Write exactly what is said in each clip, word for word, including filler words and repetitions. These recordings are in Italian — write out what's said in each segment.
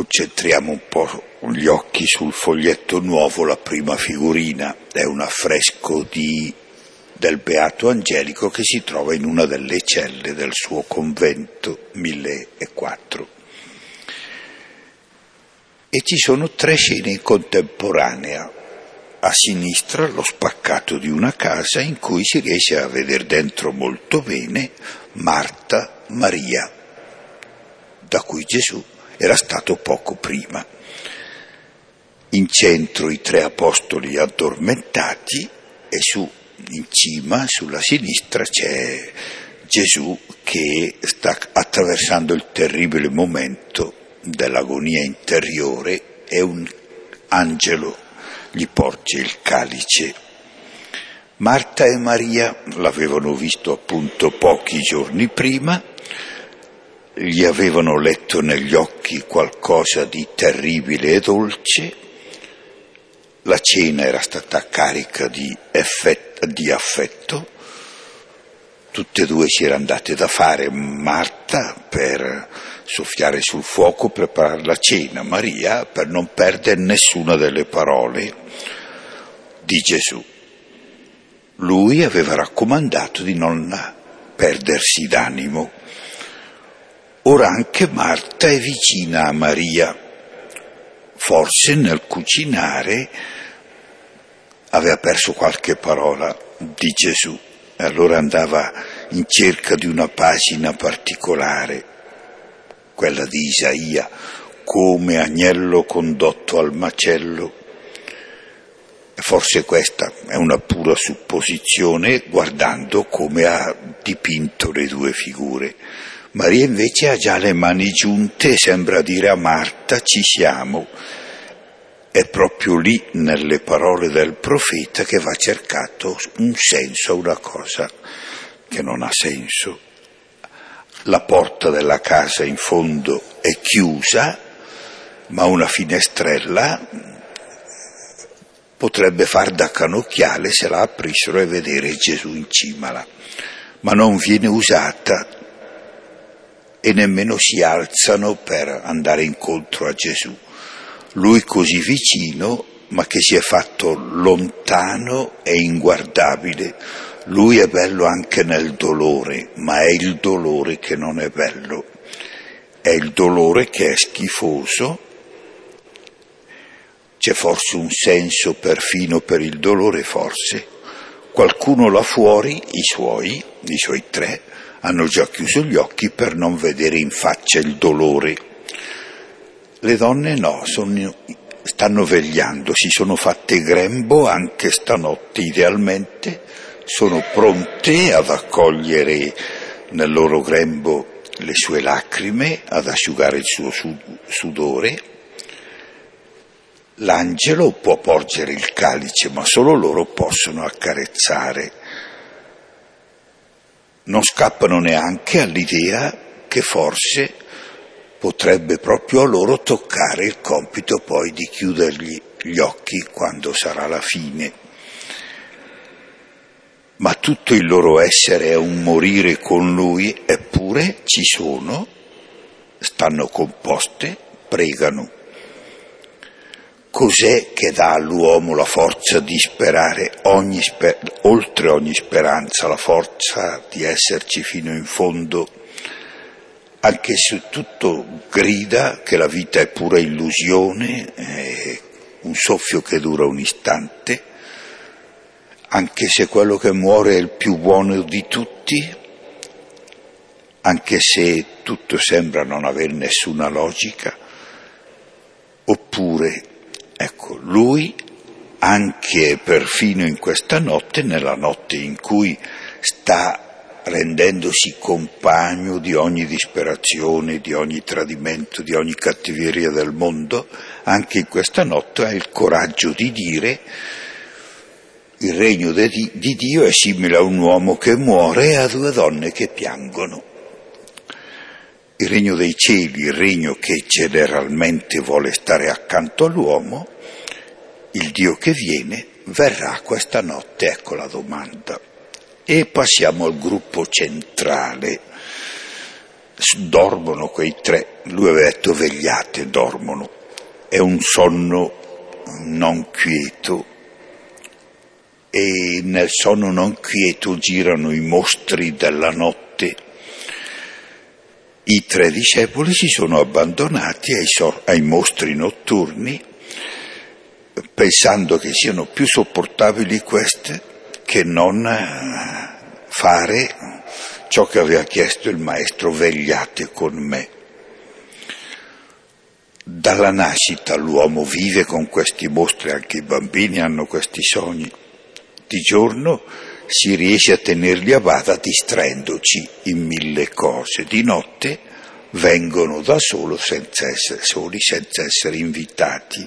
Concentriamo un po' gli occhi sul foglietto nuovo. La prima figurina è un affresco di, del Beato Angelico che si trova in una delle celle del suo convento, mille e quattro. E ci sono tre scene in contemporanea. A sinistra lo spaccato di una casa in cui si riesce a vedere dentro molto bene Marta, Maria, da cui Gesù era stato poco prima. In centro i tre apostoli addormentati e su, in cima, sulla sinistra, c'è Gesù che sta attraversando il terribile momento dell'agonia interiore e un angelo gli porge il calice. Marta e Maria l'avevano visto appunto pochi giorni prima, gli avevano letto negli occhi qualcosa di terribile e dolce, la cena era stata carica di, effetto, di affetto, tutte e due si erano andate da fare, Marta per soffiare sul fuoco, preparare la cena, Maria per non perdere nessuna delle parole di Gesù. Lui aveva raccomandato di non perdersi d'animo. Ora anche Marta è vicina a Maria, forse nel cucinare aveva perso qualche parola di Gesù e allora andava in cerca di una pagina particolare, quella di Isaia, come agnello condotto al macello. Forse questa è una pura supposizione guardando come ha dipinto le due figure. Maria invece ha già le mani giunte e sembra dire a Marta: ci siamo. È proprio lì, nelle parole del profeta, che va cercato un senso a una cosa che non ha senso. La porta della casa in fondo è chiusa, ma una finestrella potrebbe far da canocchiale se la aprissero e vedere Gesù in cima là. Ma non viene usata e nemmeno si alzano per andare incontro a Gesù. Lui così vicino, ma che si è fatto lontano e inguardabile. Lui è bello anche nel dolore, ma è il dolore che non è bello. È il dolore che è schifoso. C'è forse un senso perfino per il dolore, forse. Qualcuno là fuori, i suoi, i suoi tre, hanno già chiuso gli occhi per non vedere in faccia il dolore. Le donne no, sono, stanno vegliando, si sono fatte grembo anche stanotte, idealmente sono pronte ad accogliere nel loro grembo le sue lacrime, ad asciugare il suo sudore. L'angelo può porgere il calice, ma solo loro possono accarezzare. Non scappano neanche all'idea che forse potrebbe proprio a loro toccare il compito poi di chiudergli gli occhi quando sarà la fine. Ma tutto il loro essere è un morire con lui, eppure ci sono, stanno composte, pregano. Cos'è che dà all'uomo la forza di sperare ogni sper- oltre ogni speranza, la forza di esserci fino in fondo, anche se tutto grida che la vita è pura illusione, è un soffio che dura un istante, anche se quello che muore è il più buono di tutti, anche se tutto sembra non avere nessuna logica, oppure, ecco, lui, anche perfino in questa notte, nella notte in cui sta rendendosi compagno di ogni disperazione, di ogni tradimento, di ogni cattiveria del mondo, anche in questa notte ha il coraggio di dire: il regno di Dio è simile a un uomo che muore e a due donne che piangono. Il regno dei cieli, il regno che generalmente vuole stare accanto all'uomo, il Dio che viene, verrà questa notte, ecco la domanda. E passiamo al gruppo centrale. dormono quei tre, lui aveva detto vegliate, dormono, è un sonno non quieto, e nel sonno non quieto girano i mostri della notte. I tre discepoli si sono abbandonati ai, so- ai mostri notturni, pensando che siano più sopportabili queste che non fare ciò che aveva chiesto il maestro: vegliate con me. Dalla nascita l'uomo vive con questi mostri, anche i bambini hanno questi sogni. Di giorno si riesce a tenerli a bada distraendoci in mille cose, di notte vengono da solo senza essere soli, senza essere invitati.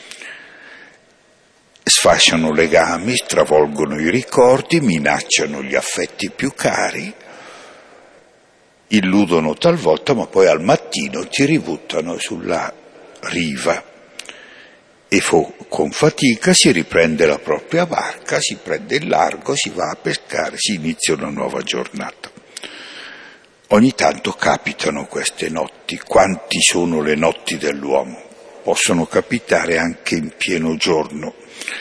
Sfasciano legami, stravolgono i ricordi, minacciano gli affetti più cari, illudono talvolta, ma poi al mattino ti ributtano sulla riva e fo- con fatica si riprende la propria barca, si prende il largo, si va a pescare, si inizia una nuova giornata. Ogni tanto capitano queste notti. Quanti sono le notti dell'uomo? Possono capitare anche in pieno giorno.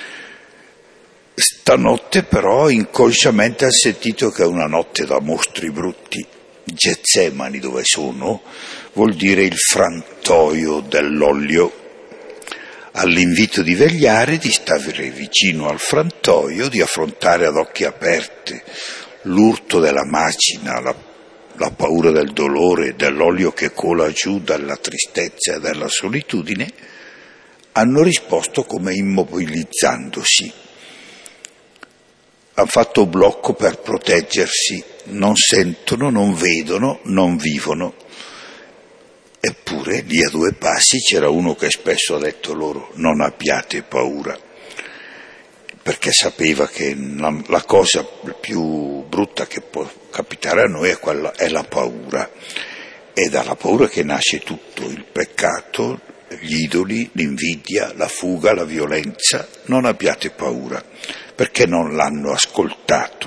Stanotte però inconsciamente ha sentito che è una notte da mostri brutti. Getsemani, dove sono, vuol dire il frantoio dell'olio. All'invito di vegliare, di stare vicino al frantoio, di affrontare ad occhi aperti l'urto della macina, la, la paura del dolore, dell'olio che cola giù dalla tristezza e dalla solitudine, hanno risposto come immobilizzandosi. Hanno fatto blocco per proteggersi, non sentono, non vedono, non vivono. Eppure lì a due passi c'era uno che spesso ha detto loro: non abbiate paura, perché sapeva che la cosa più brutta che può capitare a noi è, quella, è la paura. È dalla paura che nasce tutto, il peccato, gli idoli, l'invidia, la fuga, la violenza. Non abbiate paura, perché non l'hanno ascoltato.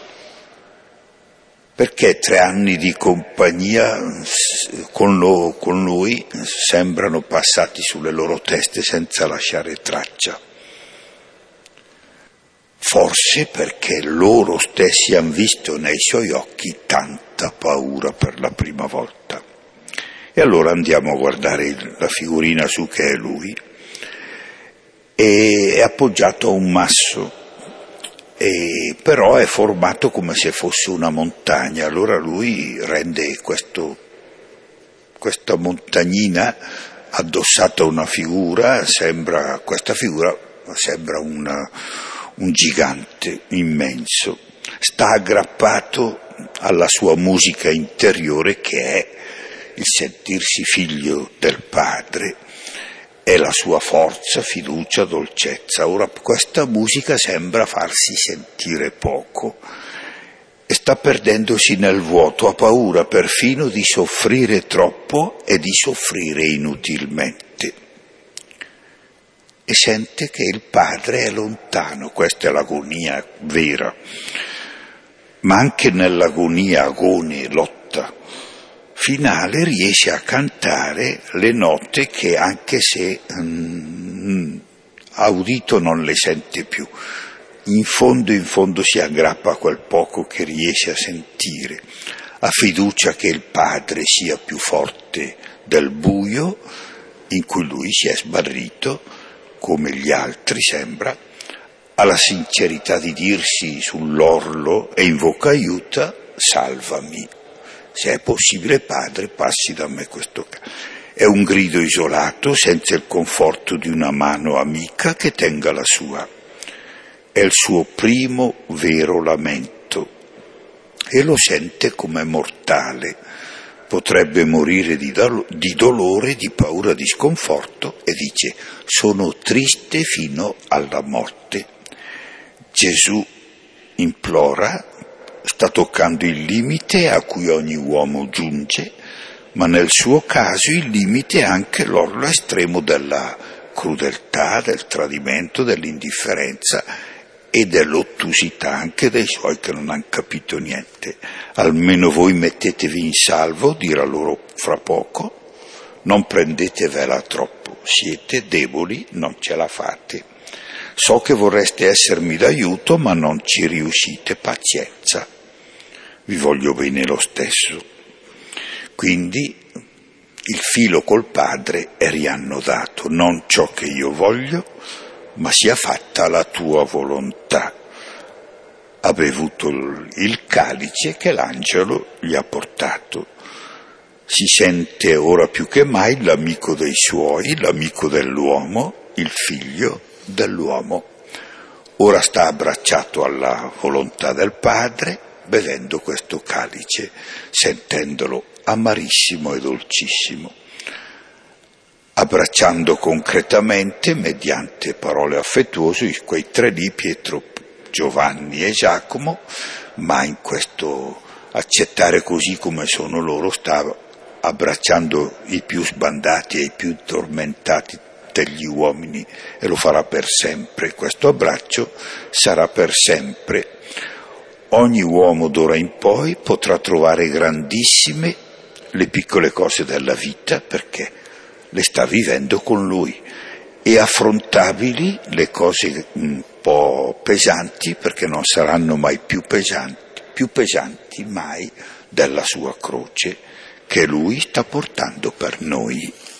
Perché tre anni di compagnia con, lo, con lui sembrano passati sulle loro teste senza lasciare traccia. Forse perché loro stessi hanno visto nei suoi occhi tanta paura per la prima volta. E allora andiamo a guardare la figurina su che è lui. E è appoggiato a un masso. E però è formato come se fosse una montagna. Allora lui rende questo, questa montagnina addossata a una figura, sembra, questa figura sembra una, un gigante immenso. Sta aggrappato alla sua musica interiore, che è il sentirsi figlio del Padre. È la sua forza, fiducia, dolcezza. Ora questa musica sembra farsi sentire poco e sta perdendosi nel vuoto, ha paura perfino di soffrire troppo e di soffrire inutilmente. E sente che il Padre è lontano, questa è l'agonia vera. Ma anche nell'agonia, agone, lotta finale, riesce a cantare le note che, anche se mm, ha udito, non le sente più. In fondo, in fondo si aggrappa a quel poco che riesce a sentire. Ha fiducia che il Padre sia più forte del buio in cui lui si è sbarrito, come gli altri sembra. Ha la sincerità di dirsi sull'orlo e invoca aiuto: salvami. Se è possibile, Padre, passi da me questo caso. È un grido isolato, senza il conforto di una mano amica che tenga la sua. È il suo primo vero lamento e lo sente come mortale. Potrebbe morire di, do- di dolore, di paura, di sconforto, e dice: sono triste fino alla morte. Gesù implora. Sta toccando il limite a cui ogni uomo giunge, ma nel suo caso il limite è anche l'orlo estremo della crudeltà, del tradimento, dell'indifferenza, e dell'ottusità anche dei suoi che non hanno capito niente. Almeno voi mettetevi in salvo, dirà loro fra poco, non prendetevela troppo, siete deboli, non ce la fate. So che vorreste essermi d'aiuto, ma non ci riuscite, pazienza, vi voglio bene lo stesso. Quindi il filo col padre è riannodato, non ciò che io voglio, ma sia fatta la tua volontà. Ha bevuto il calice che l'angelo gli ha portato. Si sente ora più che mai l'amico dei suoi, l'amico dell'uomo, il figlio dell'uomo. Ora sta abbracciato alla volontà del padre, bevendo questo calice, sentendolo amarissimo e dolcissimo. Abbracciando concretamente, mediante parole affettuose, quei tre lì, Pietro, Giovanni e Giacomo, ma in questo accettare così come sono loro sta abbracciando i più sbandati e i più tormentati degli uomini, e lo farà per sempre. Questo abbraccio sarà per sempre. Ogni uomo d'ora in poi potrà trovare grandissime le piccole cose della vita, perché le sta vivendo con lui, e affrontabili le cose un po' pesanti, perché non saranno mai più pesanti, più pesanti mai della sua croce che lui sta portando per noi.